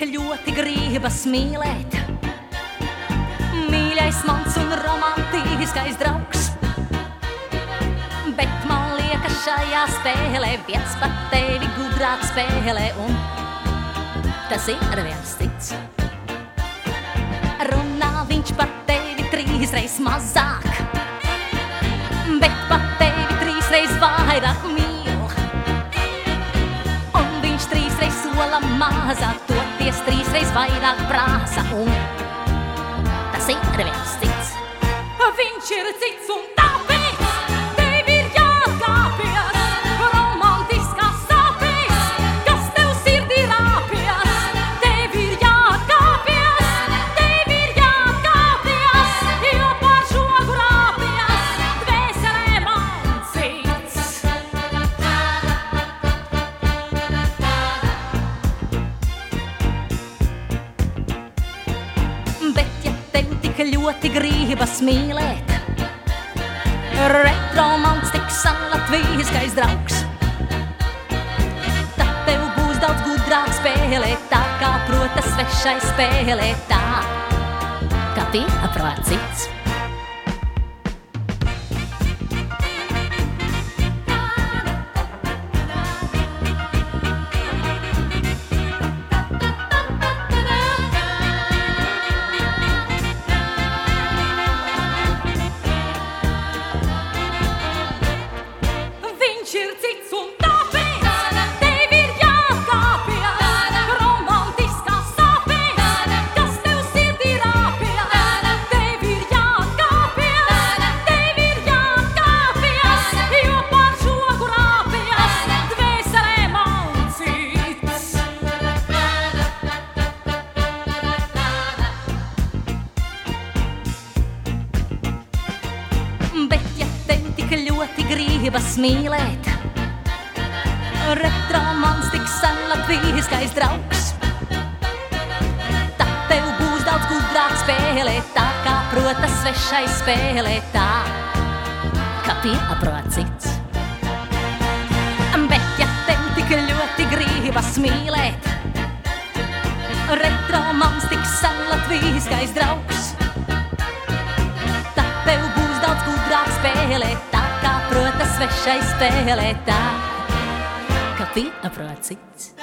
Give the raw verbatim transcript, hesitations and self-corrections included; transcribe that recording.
tik ļoti gribas mīlēt. Mīļais mans un romantiskais draugs, bet man liekas šajā spēlē viens pat tevi gudrāk spēlē, un tas ir viens cits. Runā viņš par tevi trīsreiz mazāk, bet pat tevi trīsreiz vairāk mīl. Un viņš trīsreiz sola mazāk, toties trīsreiz vairāk prasa, un tas ir viens cits. Viņš ir cits un tāpēc tev ir jāatkāpjas romantiskās sāpēs, kas tev sirdī rāpjas. Tev ir jāatkāpjas, tev ir jāatkāpjas, jo par žogu rāpjas dvēselē man cits. Bet ja tev tik ļoti gribas mīlēt, retromantikas latviskais draugs, tad tev būs daudz gudrāk spēlēt, tā kā prota svešai spēlēt, tā kā pieprot cits. Viņš ir cits un tāpēc tev ir jāatkāpjas romantiskās sāpēs, kas tev sirdī rāpjas. Tev ir jāatkāpjas, tev ir jāatkāpjas, jo par žogu rāpjas dvēselē man cits. Bet ja tev tik ļoti gribas mīlēt, retromantikas latviskais draugs, tad tev būs daudz gudrāk spēlēt, tā kā prota svešai spēlēt, tā kā pieprot cits. Bet ja tev tik ļoti gribas mīlēt, retromantikas latviskais draugs, tad tev būs daudz gudrāk spēlēt, tā kā prota svešai spēlēt, tā kā pieprot cits.